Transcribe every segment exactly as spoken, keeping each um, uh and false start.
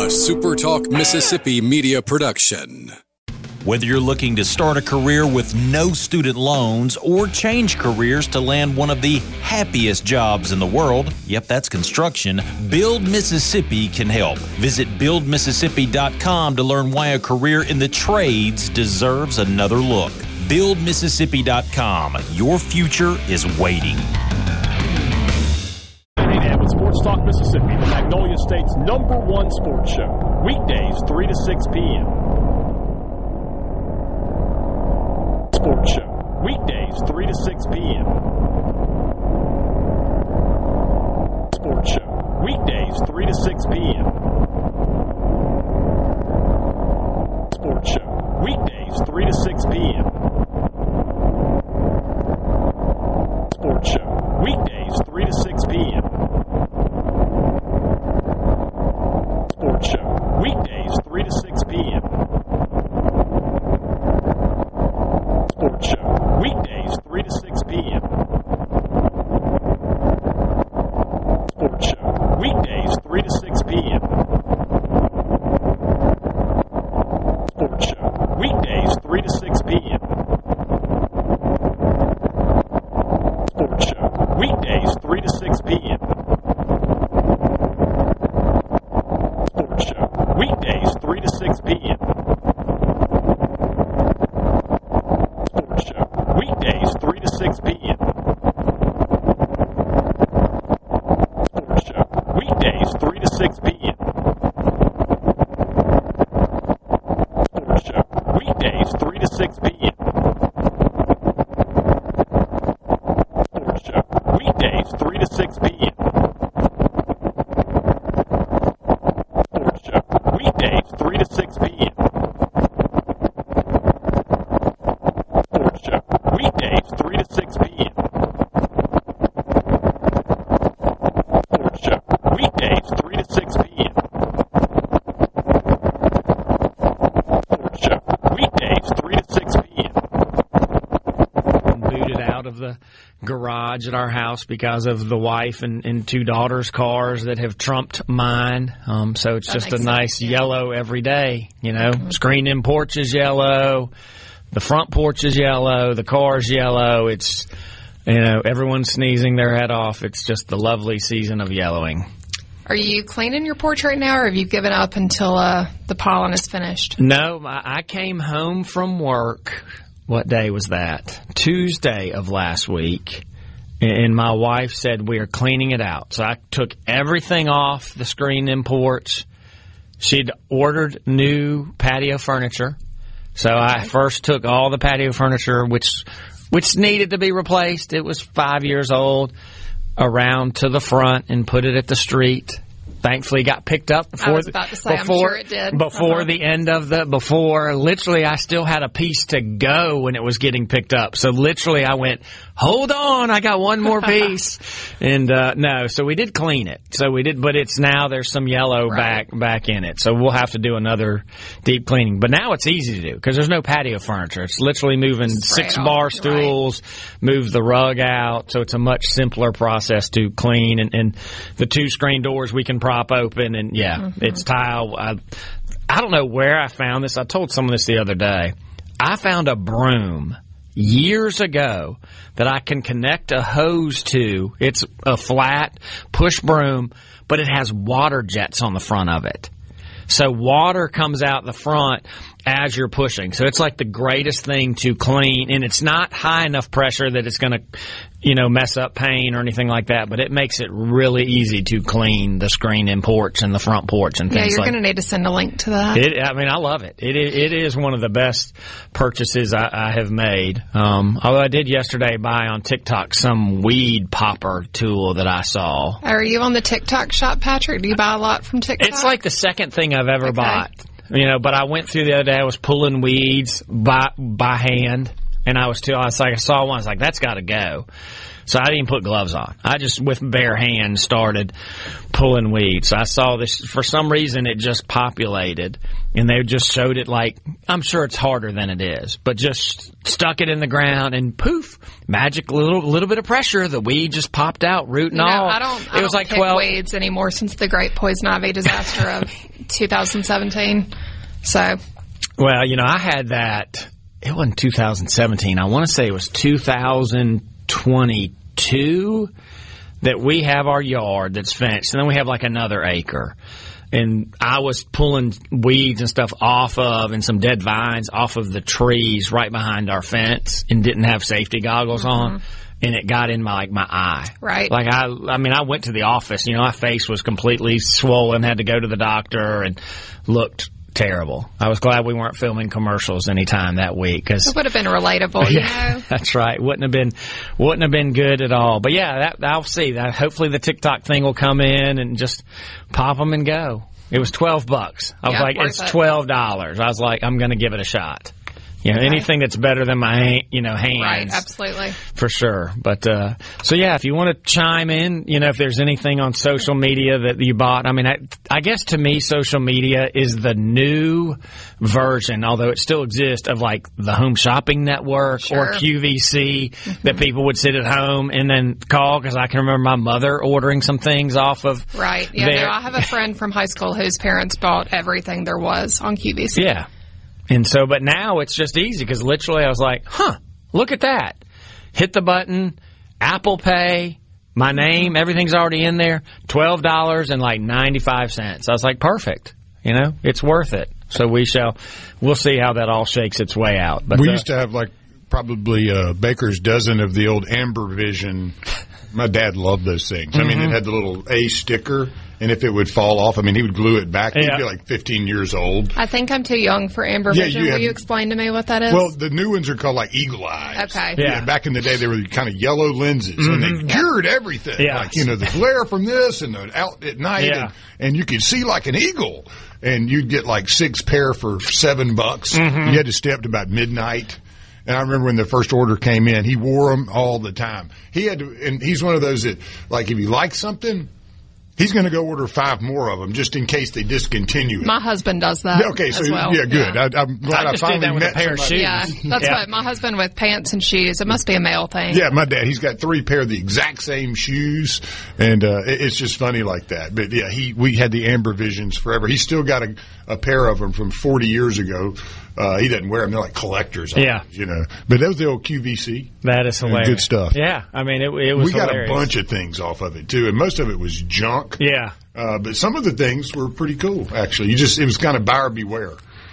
a Super Talk Mississippi media production. Whether you're looking to start a career with no student loans or change careers to land one of the happiest jobs in the world, yep, that's construction, Build Mississippi can help. Visit build mississippi dot com to learn why a career in the trades deserves another look. build mississippi dot com. Your future is waiting. With Sports Talk Mississippi, the Magnolia State's number one sports show. Weekdays, three to six p.m. Sports Show. Weekdays, three to six p.m. Sports Show. Weekdays, three to six p.m. Sports Show. Weekdays, three to six p.m. Sports Show. Weekdays, three to six p.m. Sports Show. Weekdays, three to six p.m. Sports Show. Weekdays, three to six p.m. Sports Show. Weekdays, three to six p.m. Sports Show. Weekdays, three to six p.m. Sports Show. Weekdays, three to six p.m. Sports Show. Weekdays, three to six p.m. Sports Show. Weekdays, three to six p.m. Sports Show. Weekdays, three to six p.m. Sports Show. Weekdays, three to six p.m. Sports Show. Weekdays, three to six p.m. Sports Show. Weekdays, three to six p.m. Sports Show. Weekdays, three to six p.m. Sports Show. Weekdays, three to six p.m. Sports Show. Weekdays, three to six p.m. Booted out of the garage at our house because of the wife and, and two daughters' cars that have trumped mine. Um, so it's That just a makes nice sense, yeah. yellow every day. You know, mm-hmm. Screen-in porch is yellow, the front porch is yellow, the car's yellow. It's, you know, everyone's sneezing their head off. It's just the lovely season of yellowing. Are you cleaning your porch right now, or have you given up until uh, the pollen is finished? No, I I came home from work. What day was that? Tuesday of last week. And my wife said, we are cleaning it out. So I took everything off the screen-in porch. She'd ordered new patio furniture. So I first took all the patio furniture, which which needed to be replaced. It was five years old, around to the front and put it at the street. Thankfully, got picked up before. I was about to say, before, I'm sure it did. Before uh-huh. the end of the, before, literally, I still had a piece to go when it was getting picked up. So literally, I went, hold on, I got one more piece. and, uh, no, so we did clean it. So we did, but it's now there's some yellow right. back, back in it. So we'll have to do another deep cleaning. But now it's easy to do because there's no patio furniture. It's literally moving Spray six it bar off, stools, right. move the rug out. So it's a much simpler process to clean. And, and the two screen doors we can prop open. And yeah, mm-hmm. it's tile. I, I don't know where I found this. I told someone this the other day. I found a broom years ago that I can connect a hose to. It's a flat push broom, but it has water jets on the front of it. So water comes out the front as you're pushing. So it's like the greatest thing to clean, and it's not high enough pressure that it's going to, you know, mess up paint or anything like that, but it makes it really easy to clean the screen-in porch and the front porch and things like that. Yeah, you're like going to need to send a link to that. It, I mean, I love it. It, it is one of the best purchases I, I have made. Um, although I did yesterday buy on TikTok some weed popper tool that I saw. Are you on the TikTok shop, Patrick? Do you buy a lot from TikTok? It's like the second thing I've ever okay. bought. You know, but I went through the other day. I was pulling weeds by by hand, and I was too. I was like, I saw one. I was like, that's got to go. So I didn't even put gloves on. I just, with bare hands, started pulling weeds. So I saw this, for some reason, it just populated. And they just showed it like, I'm sure it's harder than it is, but just stuck it in the ground and poof, magic little little bit of pressure. The weed just popped out, root and you know, all. I don't, I it don't was like pick twelve weeds anymore since the Great Poison Ivy disaster of two thousand seventeen. So, well, you know, I had that. It wasn't two thousand seventeen. I want to say it was two thousand twenty-two that we have our yard that's fenced, and then we have like another acre. And I was pulling weeds and stuff off of, and some dead vines off of the trees right behind our fence, and didn't have safety goggles mm-hmm. on, and it got in my like my eye. Right. Like I, I mean, I went to the office. You know, my face was completely swollen. Had to go to the doctor, and looked terrible. I was glad we weren't filming commercials anytime that week, because it would have been relatable. You yeah, know? That's right. Wouldn't have been, wouldn't have been good at all. But yeah, that, I'll see. That hopefully the TikTok thing will come in and just pop them and go. It was twelve bucks. I was yeah, like, it's twelve dollars. I was like, I'm going to give it a shot. You know, okay. anything that's better than my, you know, hands. Right, absolutely. For sure. But, uh, so yeah, if you want to chime in, you know, if there's anything on social media that you bought, I mean, I, I guess to me, social media is the new version, although it still exists, of like the Home Shopping Network sure. or Q V C mm-hmm. that people would sit at home and then call, because I can remember my mother ordering some things off of. Right. Yeah, their, no, I have a friend from high school whose parents bought everything there was on Q V C. Yeah. And so, but now it's just easy, because literally I was like, huh, look at that. Hit the button, Apple Pay, my name, everything's already in there, twelve dollars and like ninety-five cents. I was like, perfect. You know, it's worth it. So we shall, we'll see how that all shakes its way out. But we uh, used to have like probably a baker's dozen of the old Amber Vision. My dad loved those things. I mean, Mm-hmm. it had the little A sticker, and if it would fall off, I mean, he would glue it back. He'd Yeah. be like fifteen years old. I think I'm too young for Amber Yeah, Vision. you Will have- you explain to me what that is? Well, the new ones are called like Eagle Eyes. Okay. Yeah. Yeah, back in the day, they were kind of yellow lenses, and they cured everything. Yeah. Like, you know, the glare from this and the out at night, Yeah. and, and you could see like an eagle. And you'd get like six pair for seven bucks. Mm-hmm. You had to stay up to about midnight. And I remember when the first order came in, he wore them all the time. He had to, and he's one of those that, like, if he likes something, he's going to go order five more of them just in case they discontinue it. my husband does that. Okay, so as well. yeah, good. Yeah. I, I'm glad I I, just did finally that with a met pair of somebody. shoes. Yeah, that's Yeah. what my husband with pants and shoes. It must be a male thing. Yeah, my dad, he's got three pair of the exact same shoes, and uh, it, it's just funny like that. But yeah, he we had the Amber Visions forever. He's still got a, a pair of them from forty years ago. Uh, he doesn't wear them; they're like collectors. Yeah. items, you know. But that was the old Q V C. that is hilarious. Good stuff. Yeah. I mean, it, it was We got hilarious. a bunch of things off of it too, and most of it was junk. Yeah. Uh, but some of the things were pretty cool, actually. You just it was kind of buyer beware.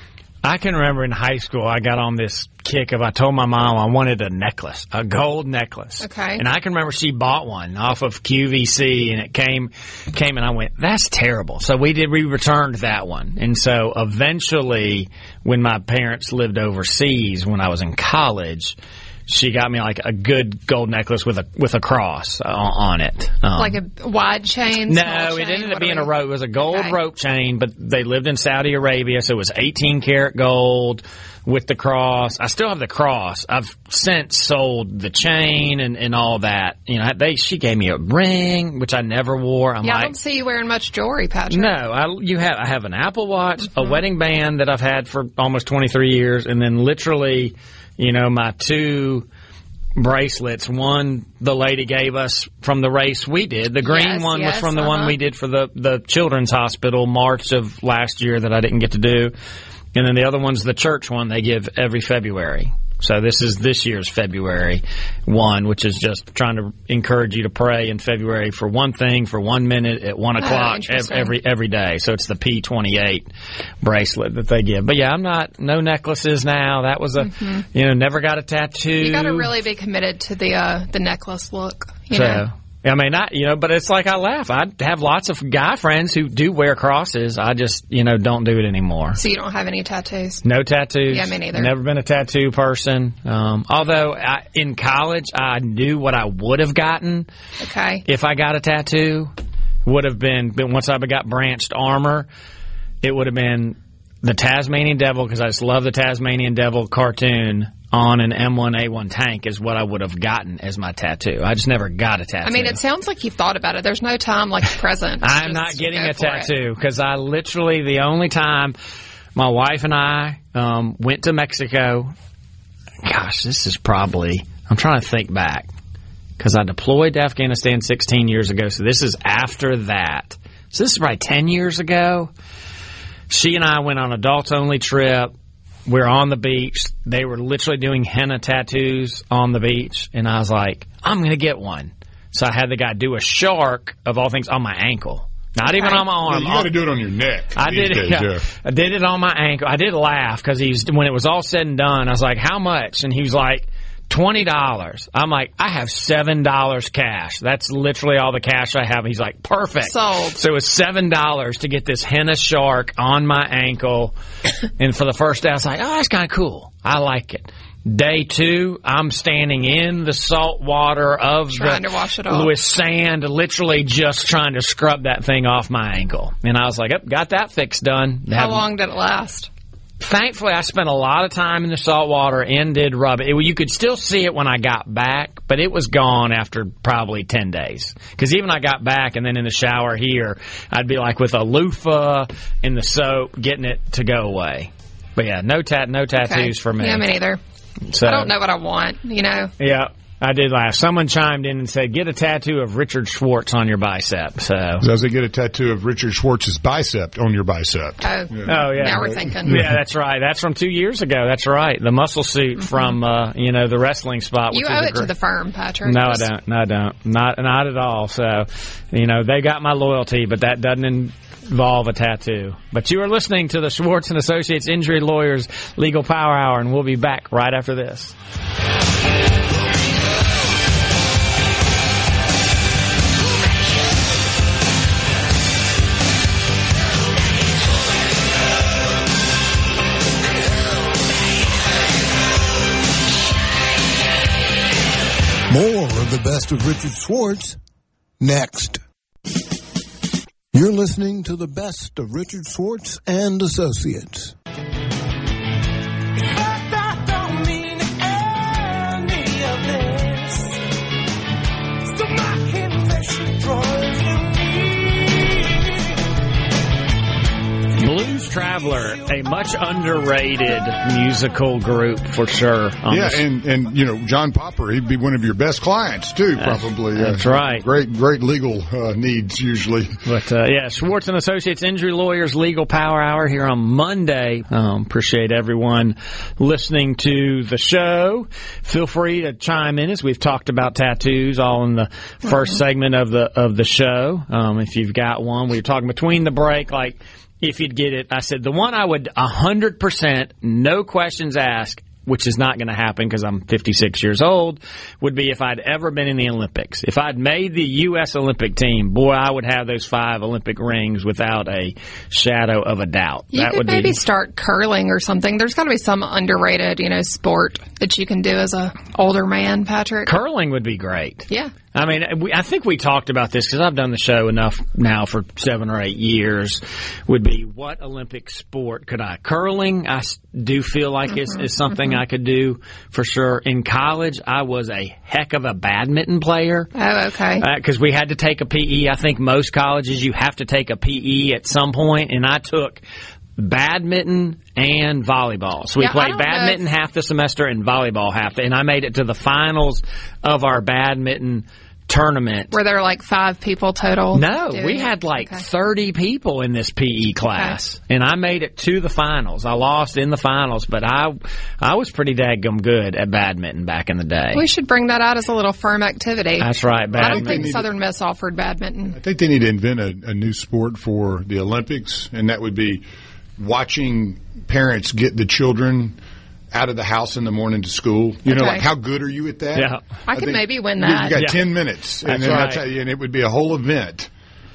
I can remember in high school, I got on this kick of, I told my mom I wanted a necklace, a gold necklace. Okay. And I can remember she bought one off of Q V C, and it came, came and I went, that's terrible. So we did, we returned that one. And so eventually, when my parents lived overseas, when I was in college, she got me like a good gold necklace with a with a cross on, on it. Um, Like a wide chain? no, small it chain? ended What up do being we- a rope. It was a gold Okay. rope chain, but they lived in Saudi Arabia, so it was eighteen karat gold with the cross. I still have the cross. I've since sold the chain and, and all that. You know, they she gave me a ring, which I never wore. I'm Yeah, I like, don't see you wearing much jewelry, Patrick. no, I you have I have an Apple Watch, Mm-hmm. a wedding band that I've had for almost twenty-three years, and then literally, you know, my two bracelets. One the lady gave us from the race we did. The green Yes, one yes, was from the uh-huh. one we did for the the Children's Hospital March of last year that I didn't get to do. And then the other one's the church one they give every February. So this is this year's February one, which is just trying to encourage you to pray in February for one thing for one minute at one o'clock ev- interesting. every every day. So it's the P twenty-eight bracelet that they give. But yeah, I'm not no necklaces now. That was a you know never got a tattoo. You got to really be committed to the uh, the necklace look. You So, know? I mean, not you know, but it's like I laugh. I have lots of guy friends who do wear crosses. I just you know don't do it anymore. So you don't have any tattoos? No tattoos. Yeah, me neither. Never been a tattoo person. Um, although I, in college, I knew what I would have gotten Okay. if I got a tattoo. Would have been, but once I got branched armor, it would have been the Tasmanian Devil, because I just love the Tasmanian Devil cartoon on an M one A one tank is what I would have gotten as my tattoo. I just never got a tattoo. I mean, it sounds like you've thought about it. There's no time like the present. I'm not getting a tattoo because I literally, the only time my wife and I um, went to Mexico, gosh, this is probably, I'm trying to think back because I deployed to Afghanistan sixteen years ago. So this is after that. So this is probably ten years ago. She and I went on an adults-only trip. We were on the beach. They were literally doing henna tattoos on the beach. And I was like, I'm going to get one. So I had the guy do a shark, of all things, on my ankle. Not even on my arm. Yeah, you got to do it on your neck. I did it. Yeah. Yeah. I did it on my ankle. I did laugh because he's when it was all said and done. I was like, "How much?" And he was like, twenty dollars. I'm like, I have seven dollars cash. That's literally all the cash I have. He's like, perfect. Sold. So it was seven dollars to get this henna shark on my ankle. And for the first day, I was like, oh, that's kind of cool. I like it. Day two, I'm standing in the salt water of trying the to wash it off with sand, literally just trying to scrub that thing off my ankle. And I was like, oh, got that fix done. How Have, long did it last? Thankfully, I spent a lot of time in the salt water and did rub it. it. You could still see it when I got back, but it was gone after probably ten days. Because even I got back and then in the shower here, I'd be like with a loofah in the soap, getting it to go away. But yeah, no tat, no tattoos Okay. for me. Yeah, me neither. So, I don't know what I want, you know. Yeah, I did laugh. Someone chimed in and said, get a tattoo of Richard Schwartz on your bicep. So, Does it get a tattoo of Richard Schwartz's bicep on your bicep? Oh, oh yeah. Now we're thinking. Yeah, that's right. That's from two years ago. That's right. The muscle suit mm-hmm. from, uh, you know, the wrestling spot. You which owe is it gr- to the firm, Patrick. No, Just... I don't. No, I don't. Not, not at all. So, you know, they got my loyalty, but that doesn't involve a tattoo. But you are listening to the Schwartz and Associates Injury Lawyers Legal Power Hour, and we'll be back right after this. More of the best of Richard Schwartz next. You're listening to the best of Richard Schwartz and Associates. Blues Traveler, a much underrated musical group for sure. Yeah, and, and, you know, John Popper, he'd be one of your best clients, too, probably. That's, that's uh, right. Great, great legal uh, needs, usually. But, uh, yeah, Schwartz and Associates Injury Lawyers Legal Power Hour here on Monday. Um, appreciate everyone listening to the show. Feel free to chime in as we've talked about tattoos all in the first mm-hmm. segment of the of the show. Um, if you've got one, we were talking between the break, like, if you'd get it, I said the one I would one hundred percent, no questions asked, which is not going to happen because I'm fifty-six years old, would be if I'd ever been in the Olympics. If I'd made the U S Olympic team, boy, I would have those five Olympic rings without a shadow of a doubt. You that could would maybe be... start curling or something. There's got to be some underrated, you know, sport that you can do as a older man, Patrick. Curling would be great. Yeah. I mean, we, I think we talked about this because I've done the show enough now for seven or eight years. Would be what Olympic sport could I? Curling, I do feel like mm-hmm, is, is something mm-hmm. I could do for sure. In college, I was a heck of a badminton player. Oh, okay. Because uh, we had to take a P E. I think most colleges you have to take a P E at some point, and I took badminton and volleyball. So we yeah, played badminton know. half the semester and volleyball half, and I made it to the finals of our badminton tournament. Were there like five people total? No, we it? had like okay. thirty people in this P E class, okay. and I made it to the finals. I lost in the finals, but I I was pretty daggum good at badminton back in the day. We should bring that out as a little firm activity. That's right. I don't think Southern Miss offered badminton. I think they need to invent a, a new sport for the Olympics, and that would be watching parents get the children out of the house in the morning to school. You okay. know, like, how good are you at that? Yeah. I, I could maybe win that. You got yeah. ten minutes, and, that's then right. that's how, and it would be a whole event.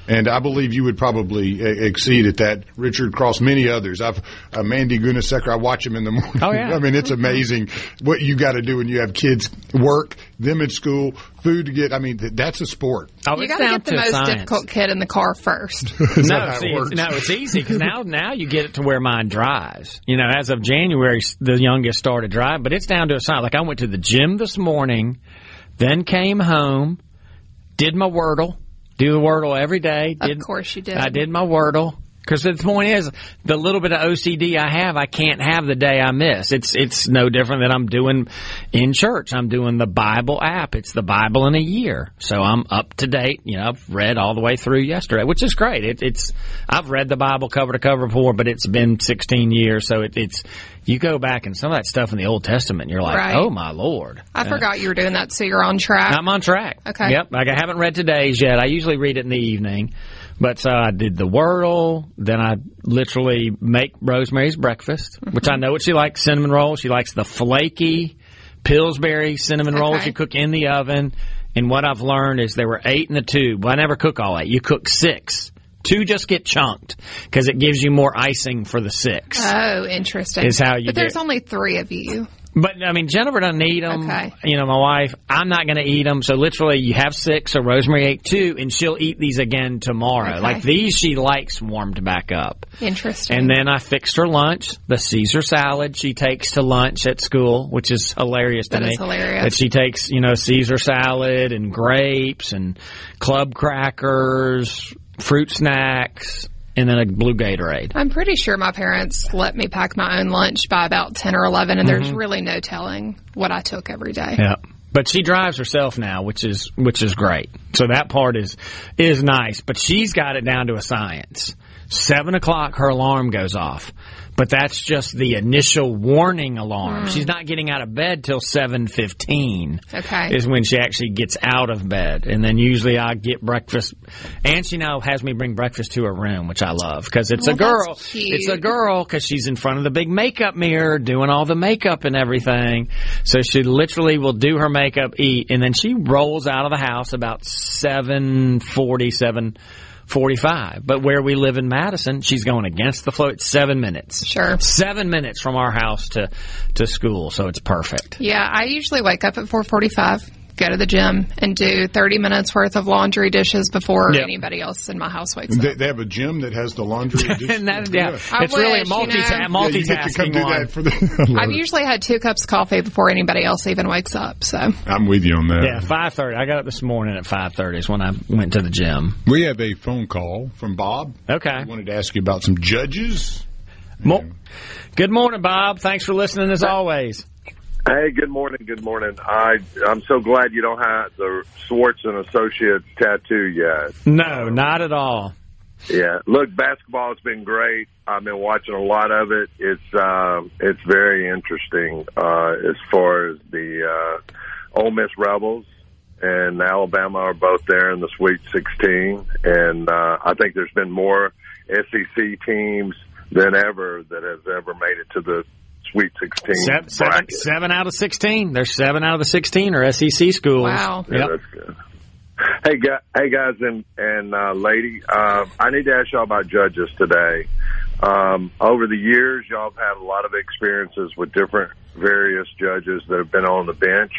And I believe you would probably uh, exceed at that. Richard Cross, many others. I've uh, Mandy Gunasekar, I watch him in the morning. Oh, yeah. I mean, it's amazing what you got to do when you have kids work, them at school, food to get. I mean, th- that's a sport. Oh, You it's got to down get the to most science. difficult kid in the car first. Is No, that how see, it it's, works? no, it's easy because now, now you get it to where mine drives. You know, as of January, the youngest started driving, but it's down to a science. Like I went to the gym this morning, then came home, did my Wordle, do the Wordle every day. Of Did, course you did. I did my Wordle. Because the point is, the little bit of O C D I have, I can't have the day I miss. It's it's no different than I'm doing in church. I'm doing the Bible app. It's the Bible in a year. So I'm up to date. You know, I've read all the way through yesterday, which is great. It, it's I've read the Bible cover to cover before, but it's been sixteen years. So it, it's you go back and some of that stuff in the Old Testament, you're like, Right. oh, my Lord. I Uh, forgot you were doing that, so you're on track. I'm on track. Okay. Yep. Like I haven't read today's yet. I usually read it in the evening. But so I did the Wordle. Then I literally make Rosemary's breakfast, mm-hmm. which I know what she likes, cinnamon rolls. She likes the flaky Pillsbury cinnamon rolls Okay. you cook in the oven. And what I've learned is there were eight in the tube. Well, I never cook all eight. You cook six. Two just get chunked because it gives you more icing for the six. Oh, interesting. Is how you But there's do it. only three of you. But, I mean, Jennifer doesn't eat them. Okay. You know, my wife, I'm not going to eat them. So, literally, you have six, so Rosemary ate two, and she'll eat these again tomorrow. Okay. Like, these she likes warmed back up. Interesting. And then I fixed her lunch, the Caesar salad she takes to lunch at school, which is hilarious to That me. is hilarious. That she takes, you know, Caesar salad and grapes and club crackers, fruit snacks, and then a blue Gatorade. I'm pretty sure my parents let me pack my own lunch by about ten or eleven, and Mm-hmm. there's really no telling what I took every day. Yeah. But she drives herself now, which is which is great. So that part is is nice. But she's got it down to a science. Seven o'clock, her alarm goes off. But that's just the initial warning alarm. Mm. She's not getting out of bed till seven fifteen. Okay. Is when she actually gets out of bed. And then usually I get breakfast. And she now has me bring breakfast to her room, which I love. Because it's Well, a girl. that's cute. It's a girl because she's in front of the big makeup mirror doing all the makeup and everything. So she literally will do her makeup, eat, and then she rolls out of the house about seven forty, seven forty-five. But where we live in Madison, she's going against the flow. It's seven minutes. Sure. Seven minutes from our house to, to school, so it's perfect. Yeah, I usually wake up at four forty-five, go to the gym, and do thirty minutes worth of laundry dishes before Yep. anybody else in my house wakes They, up. they have a gym that has the laundry. And that, yeah, I it's really a wish, multi you know. Yeah, you get to come multitasking do one. that for the. I've usually had two cups of coffee before anybody else even wakes up. So I'm with you on that. Yeah, five thirty. I got up this morning at five thirty is when I went to the gym. We have a phone call from Bob. Okay. I wanted to ask you about some judges. Mo- Good morning, Bob. Thanks for listening as always. Hey, good morning. Good morning. I I'm so glad you don't have the Swartz and Associates tattoo yet. No, not at all. Yeah, look, basketball has been great. I've been watching a lot of it. It's um, it's very interesting uh, as far as the uh, Ole Miss Rebels and Alabama are both there in the Sweet sixteen, and uh, I think there's been more S E C teams than ever that has ever made it to the Sweet sixteen Seven, seven, bracket. seven out of sixteen. There's seven out of the sixteen are S E C schools. Wow. Yeah, Yep. that's good. Hey, guys, hey guys, and and uh, lady, uh, I need to ask y'all about judges today. Um, over the years, y'all have had a lot of experiences with different various judges that have been on the bench,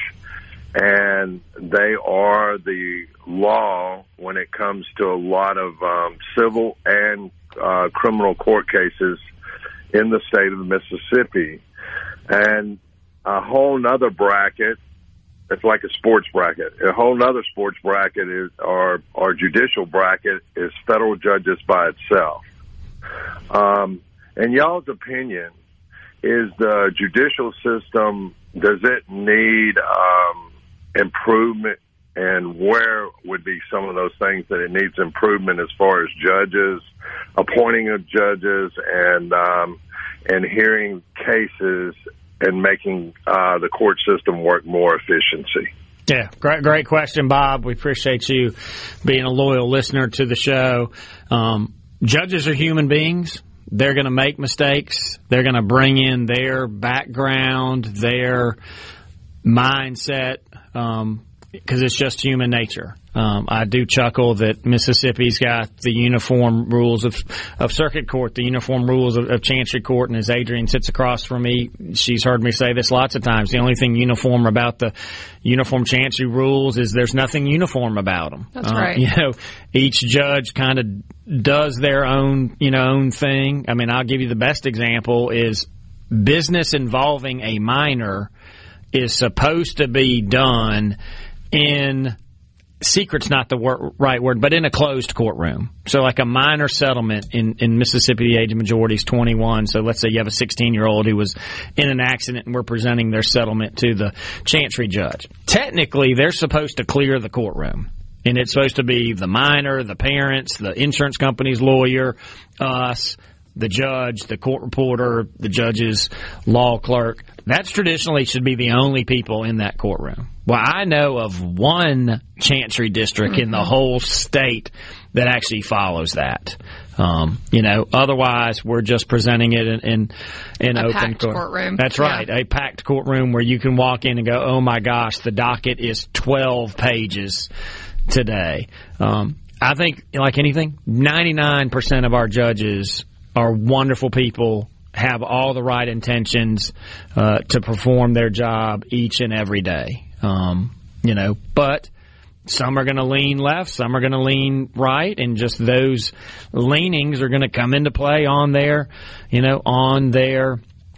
and they are the law when it comes to a lot of um, civil and uh, criminal court cases in the state of Mississippi. And a whole nother bracket, it's like a sports bracket. A whole nother sports bracket is, or, or judicial bracket is federal judges by itself. Um, in y'all's opinion, is the judicial system, does it need um, improvement? And where would be some of those things that it needs improvement as far as judges, appointing of judges, and um, and hearing cases and making uh, the court system work more efficiency? Yeah, great, great question, Bob. We appreciate you being a loyal listener to the show. Um, judges are human beings. They're going to make mistakes. They're going to bring in their background, their mindset. Um, because it's just human nature. Um, I do chuckle that Mississippi's got the uniform rules of, of circuit court, the uniform rules of, of chancery court, and as Adrian sits across from me, she's heard me say this lots of times. The only thing uniform about the uniform chancery rules is there's nothing uniform about them. That's uh, right. You know, each judge kind of does their own, you know, own thing. I mean, I'll give you the best example is business involving a minor is supposed to be done in, secret's not the wor- right word, but in a closed courtroom. So like a minor settlement in, in Mississippi, the age of majority is twenty-one. So let's say you have a sixteen-year-old who was in an accident and we're presenting their settlement to the chancery judge. Technically, they're supposed to clear the courtroom. And it's supposed to be the minor, the parents, the insurance company's lawyer, us, the judge, the court reporter, the judge's law clerk. That's traditionally should be the only people in that courtroom. Well, I know of one chancery district in the whole state that actually follows that. Um, you know, otherwise we're just presenting it in in, in a open packed court. courtroom. That's right, yeah. A packed courtroom where you can walk in and go, oh my gosh, the docket is twelve pages today. Um, I think, like anything, ninety-nine percent of our judges are wonderful people, have all the right intentions uh, to perform their job each and every day. Um, you know, but some are going to lean left, some are going to lean right, and just those leanings are going to come into play on their, you know, on their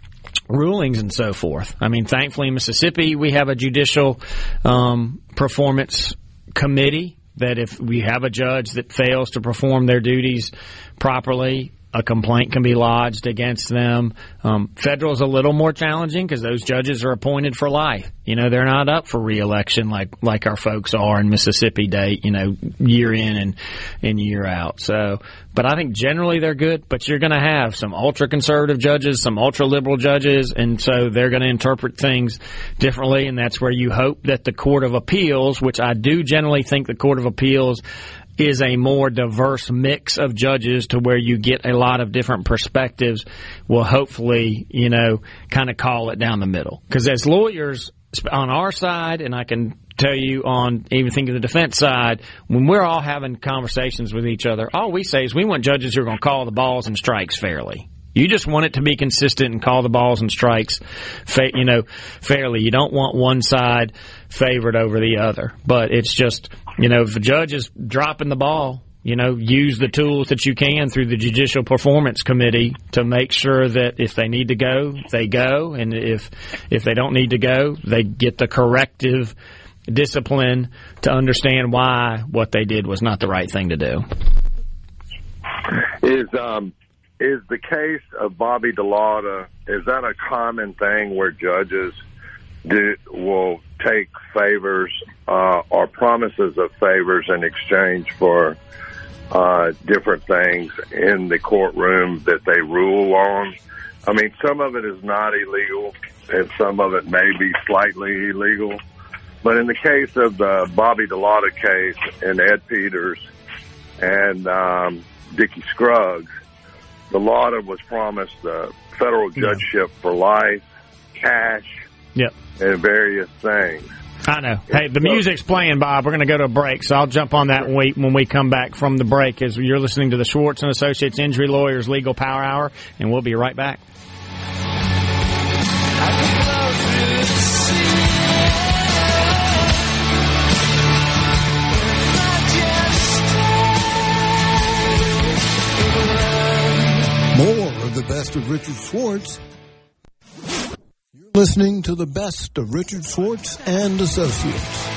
rulings and so forth. I mean, thankfully in Mississippi we have a judicial um, performance committee that if we have a judge that fails to perform their duties properly, a complaint can be lodged against them. Um, federal is a little more challenging because those judges are appointed for life. You know, they're not up for re-election like like our folks are in Mississippi, date, you know, year in and, and year out. So, but I think generally they're good, but you're going to have some ultra-conservative judges, some ultra-liberal judges, and so they're going to interpret things differently, and that's where you hope that the Court of Appeals, which I do generally think the Court of Appeals is a more diverse mix of judges to where you get a lot of different perspectives, will hopefully, you know, kind of call it down the middle. Because as lawyers on our side, and I can tell you on even thinking the defense side, when we're all having conversations with each other, all we say is we want judges who are going to call the balls and strikes fairly. You just want it to be consistent and call the balls and strikes, fa- you know, fairly. You don't want one side favored over the other. But it's just, you know, if the judge is dropping the ball, you know, use the tools that you can through the Judicial Performance Committee to make sure that if they need to go, they go. And if if they don't need to go, they get the corrective discipline to understand why what they did was not the right thing to do. Is um is the case of Bobby DeLauda, is that a common thing where judges do will take favors uh, or promises of favors in exchange for uh, different things in the courtroom that they rule on? I mean, some of it is not illegal, and some of it may be slightly illegal. But in the case of the Bobby DeLauda case and Ed Peters and um, Dickie Scruggs, DeLauda was promised a federal judgeship yeah. for life, cash, yep. and various things. I know. Hey, the music's playing, Bob. We're going to go to a break, so I'll jump on that when we, when we come back from the break as you're listening to the Schwartz and Associates Injury Lawyers Legal Power Hour, and we'll be right back. More of the best of Richard Schwartz. You're listening to the best of Richard Schwartz and Associates.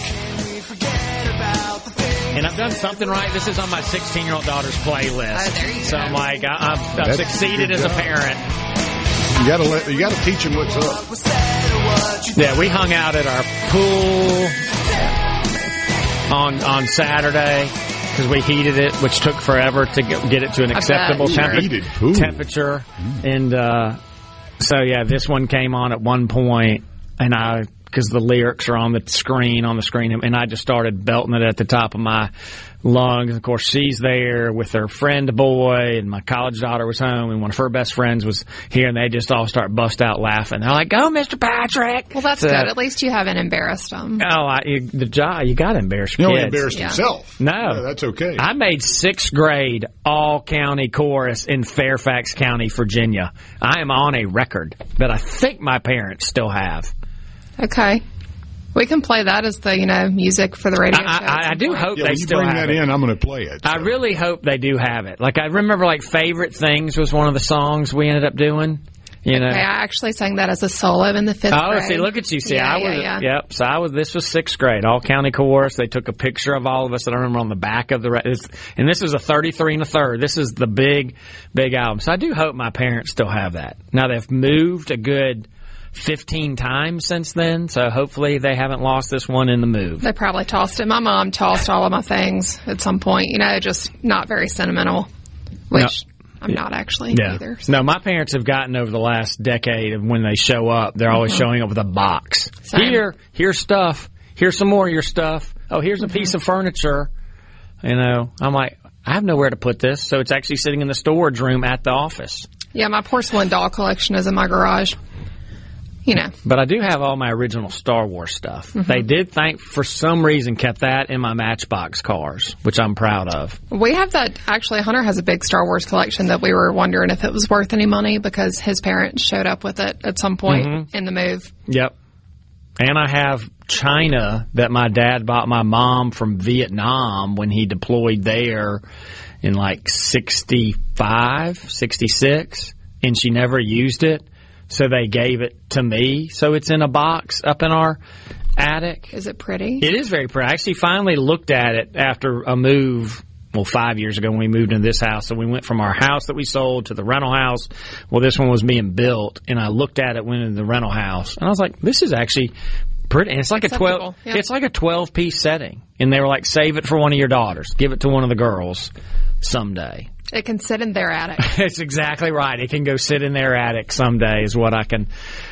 And I've done something right. This is on my sixteen-year-old daughter's playlist. Oh, there you so go. I'm like, I, I've, I've succeeded as a parent. You gotta let, you gotta teach them what's up. Yeah, we hung out at our pool on on Saturday because we heated it, which took forever to get, get it to an acceptable temper- temperature. Mm. And uh, so, yeah, this one came on at one point, and I because the lyrics are on the screen, on the screen, and I just started belting it at the top of my lungs. Of course, she's there with her friend boy, and my college daughter was home, and one of her best friends was here, and they just all start bust out laughing. They're like, "Go, Mister Patrick!" Well, that's so, good. At least you haven't embarrassed them. Oh, I, you, the job you got to embarrass your you kids. only embarrassed yeah. himself. No, yeah, that's okay. I made sixth grade all county chorus in Fairfax County, Virginia. I am on a record that I think my parents still have. Okay. We can play that as the, you know, music for the radio show. I, I, I do hope yeah, they you still bring have that it. in, I'm going to play it. So. I really hope they do have it. Like, I remember, like, Favorite Things was one of the songs we ended up doing. You know, okay, I actually sang that as a solo in the fifth oh, grade. Oh, see, look at you. See, yeah, I was, yeah, yeah. yep. So I was, this was sixth grade, all county chorus. They took a picture of all of us that I remember on the back of the, and this was a thirty-three and a third. This is the big, big album. So I do hope my parents still have that. Now, they've moved a good fifteen times since then, so hopefully they haven't lost this one in the move. They probably tossed it. My mom tossed all of my things at some point, you know, just not very sentimental, which no. I'm not actually yeah. either. So. No, my parents have gotten over the last decade of when they show up, they're always mm-hmm. showing up with a box. Same. Here, here's stuff. Here's some more of your stuff. Oh, here's a mm-hmm. piece of furniture. You know, I'm like, I have nowhere to put this, so it's actually sitting in the storage room at the office. Yeah, my porcelain doll collection is in my garage. You know. But I do have all my original Star Wars stuff. Mm-hmm. They did, think, for some reason, kept that in my Matchbox cars, which I'm proud of. We have that. Actually, Hunter has a big Star Wars collection that we were wondering if it was worth any money because his parents showed up with it at some point mm-hmm. in the move. Yep. And I have China that my dad bought my mom from Vietnam when he deployed there in like sixty-five, sixty-six, and she never used it. So they gave it to me. So it's in a box up in our attic. Is it pretty? It is very pretty. I actually finally looked at it after a move, well, five years ago when we moved into this house. So we went from our house that we sold to the rental house. Well, this one was being built, and I looked at it when in the rental house, and I was like, this is actually pretty. And it's like Acceptable. a twelve. Yeah. It's like a twelve-piece setting, and they were like, save it for one of your daughters, give it to one of the girls someday. It can sit in their attic. It's exactly right. It can go sit in their attic someday is what I can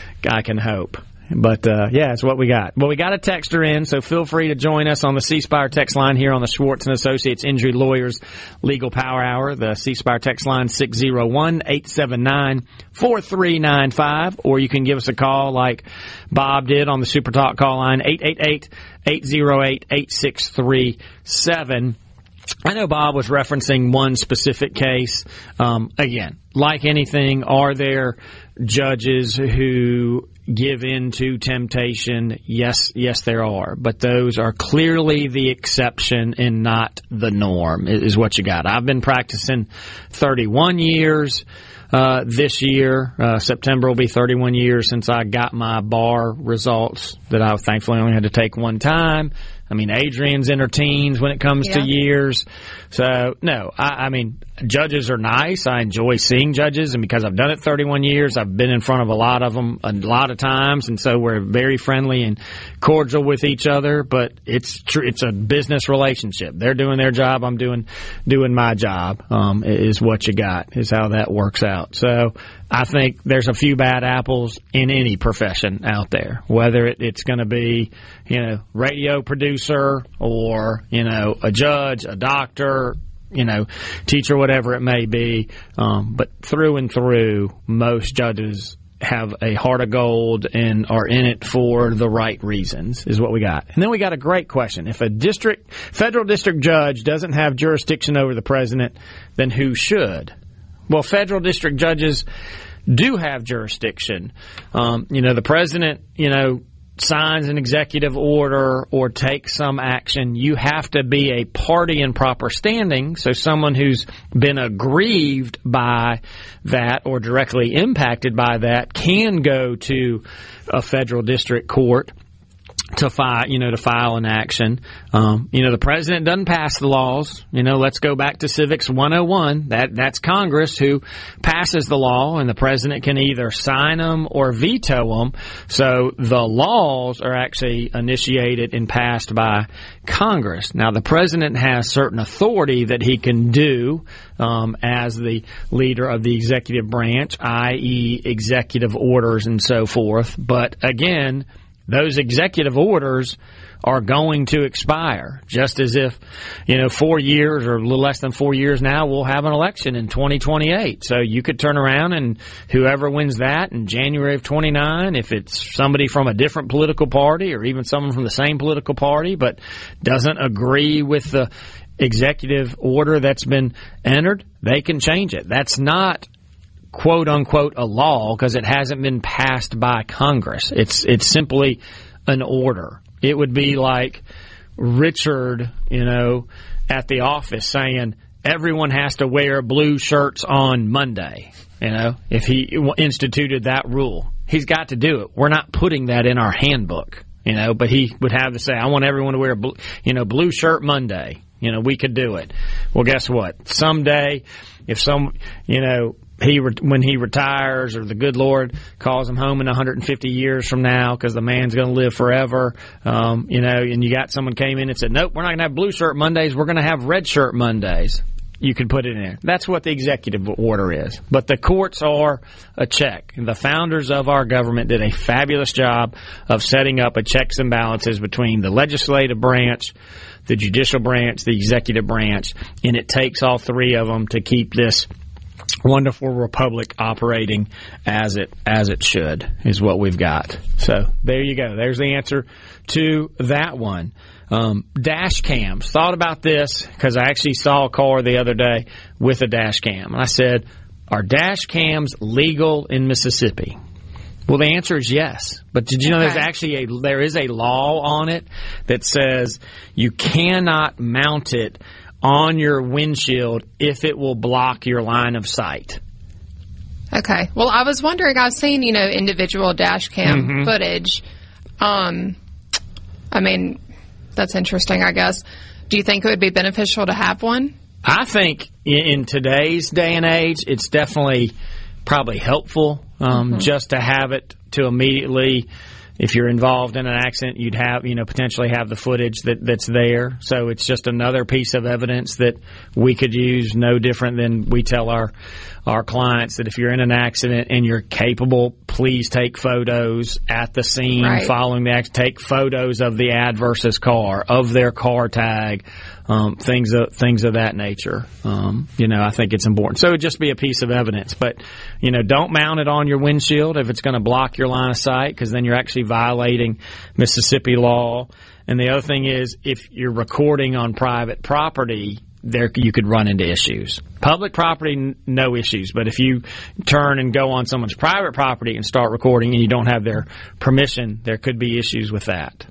I can hope. But, uh, yeah, it's what we got. Well, we got a texter in, so feel free to join us on the C Spire text line here on the Schwartz and Associates Injury Lawyers Legal Power Hour. The C Spire text line six oh one, eight seven nine, four three nine five, or you can give us a call like Bob did on the Super Talk call line, eight eight eight, eight oh eight, eight six three seven. I know Bob was referencing one specific case. Um, again, like anything, are there judges who give in to temptation? Yes, yes, there are. But those are clearly the exception and not the norm, is what you got. I've been practicing thirty-one years. Uh, this year, uh, September will be thirty-one years since I got my bar results that I thankfully only had to take one time. I mean, Adrian's in her teens when it comes yeah. to years. So, no, I, I mean, judges are nice. I enjoy seeing judges, and because I've done it thirty-one years, I've been in front of a lot of them a lot of times, and so we're very friendly and cordial with each other, but it's tr- it's a business relationship. They're doing their job, I'm doing doing my job, um, is what you got, is how that works out. So I think there's a few bad apples in any profession out there, whether it, it's going to be, you know, radio producer or, you know, a judge, a doctor, you know, teacher, whatever it may be. Um, but through and through, most judges have a heart of gold and are in it for the right reasons, is what we got. And then we got a great question. If a district, federal district judge doesn't have jurisdiction over the president, then who should? Well, federal district judges do have jurisdiction. Um, you know, the president, you know, signs an executive order or takes some action. You have to be a party in proper standing. So someone who's been aggrieved by that or directly impacted by that can go to a federal district court to file, you know, to file an action. Um, you know, the president doesn't pass the laws. You know, let's go back to Civics one oh one. That, that's Congress who passes the law, and the president can either sign them or veto them. So the laws are actually initiated and passed by Congress. Now, the president has certain authority that he can do um, as the leader of the executive branch, that is executive orders and so forth. But again, those executive orders are going to expire, just as if, you know, four years or a little less than four years now, we'll have an election in twenty twenty-eight. So you could turn around and whoever wins that in January of twenty-nine, if it's somebody from a different political party or even someone from the same political party but doesn't agree with the executive order that's been entered, they can change it. That's not quote unquote a law because it hasn't been passed by Congress. It's it's simply an order. It would be like Richard, you know, at the office saying everyone has to wear blue shirts on Monday. You know, if he instituted that rule, he's got to do it. We're not putting that in our handbook, you know, but he would have to say, I want everyone to wear a blue, you know, blue shirt Monday. You know, we could do it. Well, guess what? Someday, if some, you know, he when he retires or the good Lord calls him home in one hundred fifty years from now because the man's going to live forever, um, you know, and you got someone came in and said, nope, we're not going to have blue shirt Mondays. We're going to have red shirt Mondays. You can put it in there. That's what the executive order is. But the courts are a check. The founders of our government did a fabulous job of setting up a checks and balances between the legislative branch, the judicial branch, the executive branch, and it takes all three of them to keep this wonderful republic operating as it as it should, is what we've got. So there you go. There's the answer to that one. Um, dash cams. Thought about this because I actually saw a car the other day with a dash cam. And I said, are dash cams legal in Mississippi? Well, the answer is yes. But did you know Okay. there's actually a there is a law on it that says you cannot mount it on your windshield if it will block your line of sight. Okay. Well, I was wondering, I've seen, you know, individual dash cam Mhm. footage. Um, I mean, that's interesting, I guess. Do you think it would be beneficial to have one? I think in, in today's day and age, it's definitely probably helpful um, Mhm. just to have it to immediately, if you're involved in an accident, you'd have, you know, potentially have the footage that, that's there. So it's just another piece of evidence that we could use, no different than we tell our our clients that if you're in an accident and you're capable, please take photos at the scene Right. following the accident. Take photos of the adverse's car, of their car tag, um, things of things of that nature. Um, you know, I think it's important. So it'd just be a piece of evidence. But, you know, don't mount it on your windshield if it's going to block your line of sight, because then you're actually violating Mississippi law. And the other thing is, if you're recording on private property, there you could run into issues. Public property, n- no issues. But if you turn and go on someone's private property and start recording and you don't have their permission, there could be issues with that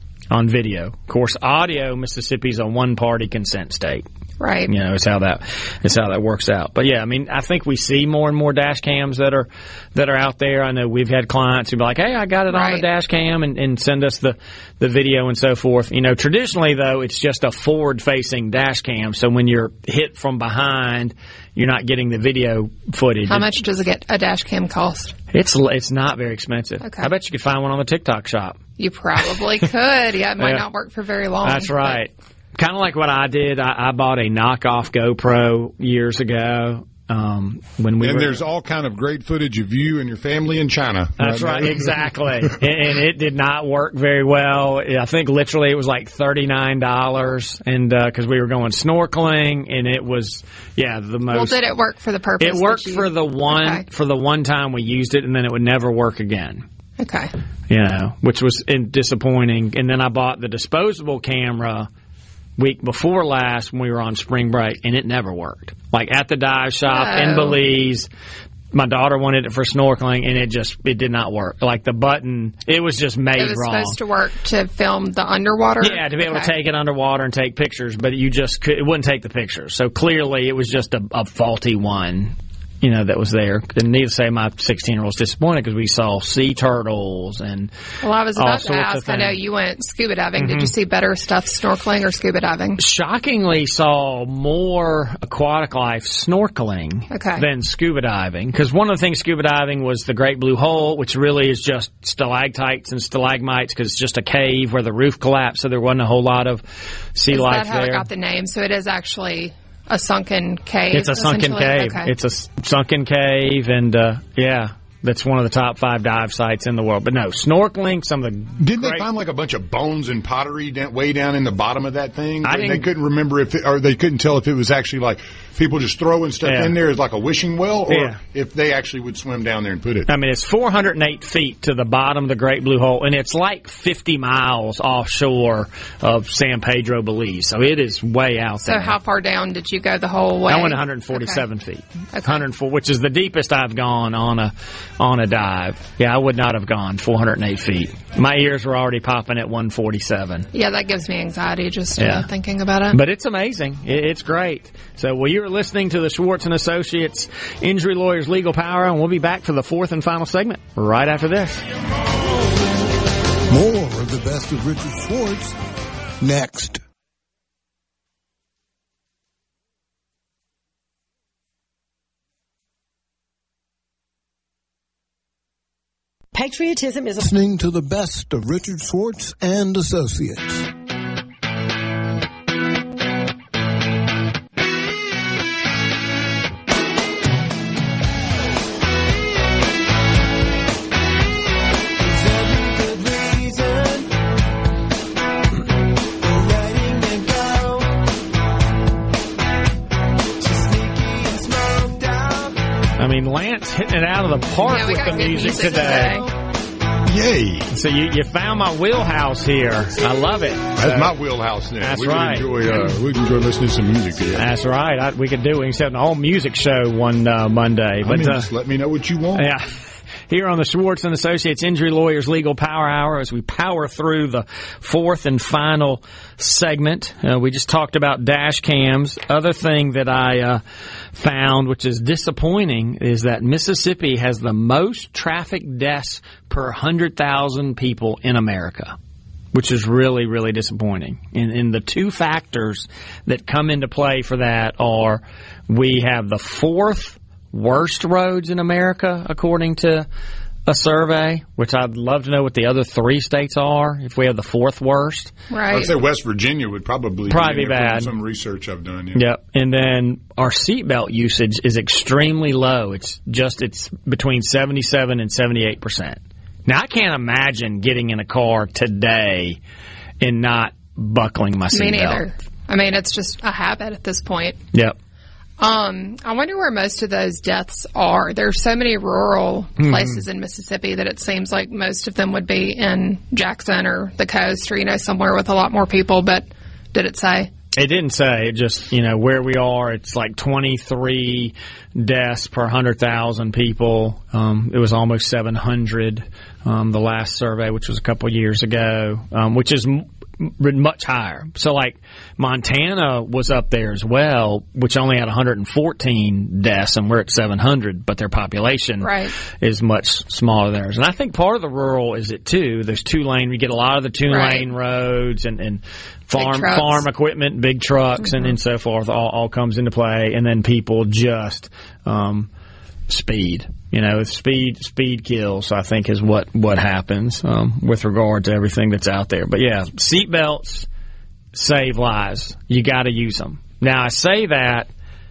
on video. Of course, audio, Mississippi's a one-party consent state. Right. You know, it's how that it's how that works out. But yeah, I mean, I think we see more and more dash cams that are that are out there. I know we've had clients who be like, "Hey, I got it on the Right. dash cam," and, and send us the the video and so forth. You know, traditionally though, it's just a forward-facing dash cam. So when you're hit from behind, you're not getting the video footage. How much does a, get, a dash cam cost? It's it's not very expensive. Okay. I bet you could find one on the TikTok shop. You probably could. Yeah, it might Yeah. not work for very long. That's right. Kind of like what I did. I, I bought a knockoff GoPro years ago. Um, when we and were, there's all kind of great footage of you and your family in China. That's right, now. exactly. and, and it did not work very well. I think literally it was like thirty-nine dollars, and because uh, we were going snorkeling, and it was, yeah, the most. Well, did it work for the purpose? It worked that you, for the one Okay. for the one time we used it, and then it would never work again. Okay. You know, which was in- disappointing. And then I bought the disposable camera week before last when we were on spring break, and it never worked. Like at the dive shop Oh. in Belize, my daughter wanted it for snorkeling, and it just it did not work. Like the button, it was just made It was wrong. supposed to work to film the underwater? Yeah, to be able Okay. to take it underwater and take pictures, but you just could, it wouldn't take the pictures. So clearly, it was just a, a faulty one, you know, that was there. And needless to say, my sixteen-year-old was disappointed because we saw sea turtles and Well, I was all about to sorts of ask. I know things. you went scuba diving. Mhm. Did you see better stuff snorkeling or scuba diving? shockingly saw more aquatic life snorkeling Okay. than scuba diving. Because one of the things scuba diving was the Great Blue Hole, which really is just stalactites and stalagmites because it's just a cave where the roof collapsed, so there wasn't a whole lot of sea Is life that how there. it got the name? So it is actually a sunken cave? It's a sunken essentially? cave. Okay. It's a s- sunken cave, and uh, yeah, that's one of the top five dive sites in the world. But no, snorkeling, some of the Didn't great, they find like a bunch of bones and pottery down, way down in the bottom of that thing? I they couldn't remember if, it, or they couldn't tell if it was actually like people just throwing stuff yeah. in there as like a wishing well, or yeah. if they actually would swim down there and put it. I mean, it's four hundred eight feet to the bottom of the Great Blue Hole, and it's like fifty miles offshore of San Pedro, Belize. So it is way out so there. So how far down did you go the whole way? I went one hundred forty-seven okay. feet. Okay. one hundred four, which is the deepest I've gone on a on a dive. Yeah, I would not have gone four hundred eight feet. My ears were already popping at one forty-seven. Yeah, that gives me anxiety just yeah. uh, thinking about it. But it's amazing. It, it's great. So, well, you're listening to the Schwartz and Associates Injury Lawyers Legal Power Hour, and we'll be back for the fourth and final segment right after this. More of the best of Richard Schwartz next. Patriotism is a- listening to the best of Richard Schwartz and Associates. I mean, Lance hitting it out of the park yeah, with the music, music today. today. Yay! So you, you found my wheelhouse here. I love it. That's so, my wheelhouse now. That's we right. Can enjoy, uh, we can enjoy listening to some music together. That's right. I, we could do. We can set an all music show one uh, Monday. I But mean, uh, just let me know what you want. Yeah. Here on the Schwartz and Associates Injury Lawyers Legal Power Hour, as we power through the fourth and final segment, uh, we just talked about dash cams. Other thing that I uh, found, which is disappointing, is that Mississippi has the most traffic deaths per one hundred thousand people in America, which is really, really disappointing. And, and the two factors that come into play for that are we have the fourth worst roads in America, according to a survey, which I'd love to know what the other three states are, if we have the fourth worst. Right. I'd say West Virginia would probably, probably be be bad. Some research I've done. Yeah. Yep. And then our seatbelt usage is extremely low. It's just, it's between seventy-seven and seventy-eight percent. Now, I can't imagine getting in a car today and not buckling my seatbelt. Me neither. I mean, it's just a habit at this point. Yep. Um, I wonder where most of those deaths are. There's so many rural Mm-hmm. places in Mississippi that it seems like most of them would be in Jackson or the coast or, you know, somewhere with a lot more people. But did it say? It didn't say. It just, you know, where we are, it's like twenty-three deaths per one hundred thousand people. Um, it was almost seven hundred um, the last survey, which was a couple years ago, um, which is m- much higher. So, like, Montana was up there as well, which only had one hundred fourteen deaths, and we're at seven hundred, but their population right. is much smaller there. And I think part of the rural is it, too. There's two-lane. We get a lot of the two-lane right. roads and, and farm farm equipment, big trucks, mm-hmm. and, and so forth all, all comes into play. And then people just um, speed. You know, speed speed kills, I think, is what, what happens um, with regard to everything that's out there. But, yeah, seatbelts save lives. You got to use them. Now, I say that,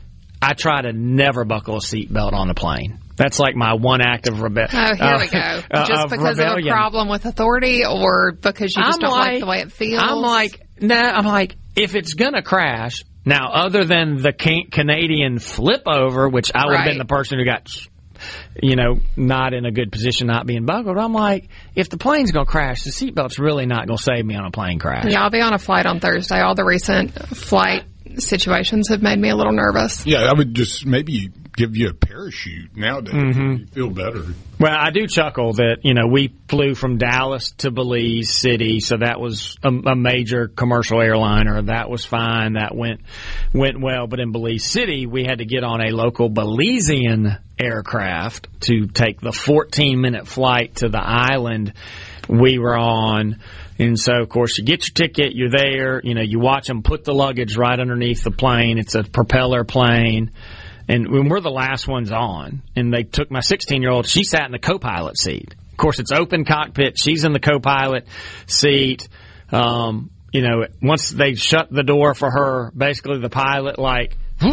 I try to never buckle a seatbelt on a plane. That's like my one act of rebellion. Oh, here uh, we go. Just of because rebellion. Of a problem with authority or because you just I'm don't like, like the way it feels? I'm like, no, I'm like, if it's going to crash, now, other than the can- Canadian flip over, which I would right. have been the person who got, you know, not in a good position, not being buckled, I'm like, if the plane's going to crash, the seatbelt's really not going to save me on a plane crash. Yeah, I'll be on a flight on Thursday. All the recent flight situations have made me a little nervous. Yeah, I would just maybe give you a parachute nowadays. Mm-hmm. You feel better. Well, I do chuckle that, you know, we flew from Dallas to Belize City, so that was a, a major commercial airliner. That was fine. That went went well. But in Belize City, we had to get on a local Belizean aircraft to take the fourteen-minute flight to the island we were on. And so, of course, you get your ticket, you're there, you know, you watch them put the luggage right underneath the plane. It's a propeller plane. And when we're the last ones on, and they took my sixteen-year-old, she sat in the co-pilot seat. Of course, it's open cockpit. She's in the co-pilot seat. Um, you know, once they shut the door for her, basically the pilot, like,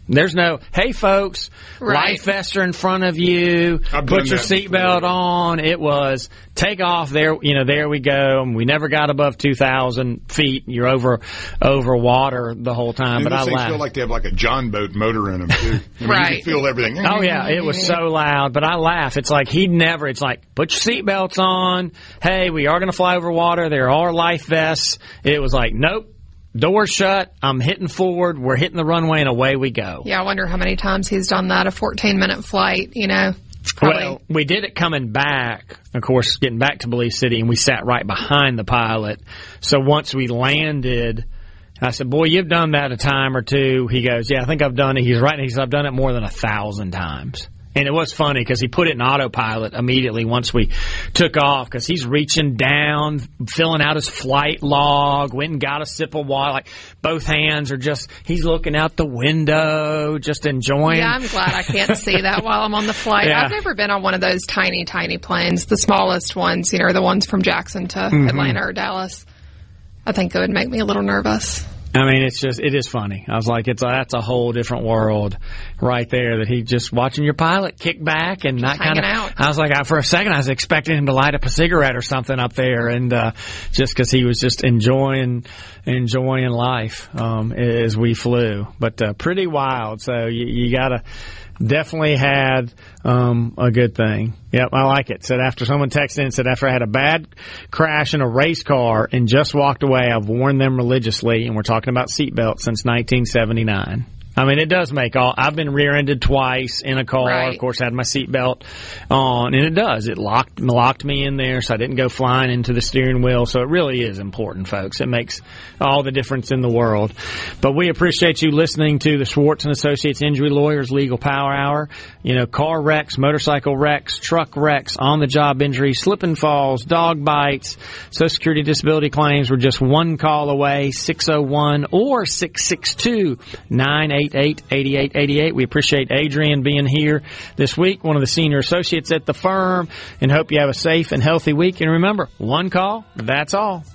There's no, hey, folks, Right. life vests are in front of you. I've Put done your that seatbelt before. on. It was take off there. You know, there we go. And we never got above two thousand feet. You're over over water the whole time. And but those I things laughed. feel like they have like a John boat motor in them, too. I mean, You Right. can feel everything. Oh yeah, it was so loud, but I laugh. It's like he'd never. It's like put your seatbelts on. Hey, we are going to fly over water. There are life vests. It was like nope. Door shut. I'm hitting forward. We're hitting the runway, and away we go. Yeah, I wonder how many times he's done that, a fourteen-minute flight, you know. Probably. Well, we did it coming back, of course, getting back to Belize City, and we sat right behind the pilot. So once we landed, I said, boy, you've done that a time or two. He goes, yeah, I think I've done it. He's right. He says, I've done it more than a thousand times. And it was funny because he put it in autopilot immediately once we took off because he's reaching down, filling out his flight log, went and got a sip of water. Like both hands are just, he's looking out the window, just enjoying. Yeah, I'm glad I can't see that while I'm on the flight. Yeah. I've never been on one of those tiny, tiny planes, the smallest ones, you know, the ones from Jackson to Mm-hmm. Atlanta or Dallas. I think it would make me a little nervous. I mean, it's just, it is funny. I was like, it's a, that's a whole different world right there that he just watching your pilot kick back and not kind of, hanging out. I was like, I, for a second, I was expecting him to light up a cigarette or something up there. And, uh, just cause he was just enjoying, enjoying life, um, as we flew, but, uh, pretty wild. So you, you gotta, definitely had um, a good thing. Yep, I like it. Said after someone texted in and said after I had a bad crash in a race car and just walked away, I've worn them religiously, and we're talking about seatbelts since nineteen seventy-nine. I mean, it does make all. I've been rear-ended twice in a car. Right. Of course, I had my seatbelt on, and it does. It locked locked me in there, so I didn't go flying into the steering wheel. So it really is important, folks. It makes all the difference in the world. But we appreciate you listening to the Schwartz and Associates Injury Lawyers Legal Power Hour. You know, car wrecks, motorcycle wrecks, truck wrecks, on-the-job injuries, slip and falls, dog bites, Social Security disability claims. We're just one call away, six oh one or six six two, nine eight eight, eight eight eight eight. We appreciate Adrian being here this week, one of the senior associates at the firm, and hope you have a safe and healthy week. And remember, one call, that's all.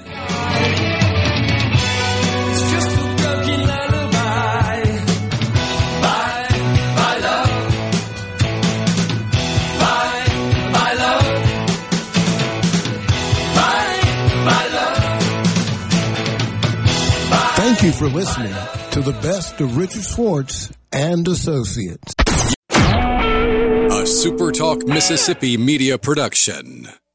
Thank you for listening to the best of Richard Schwartz and Associates. A SuperTalk Mississippi media production.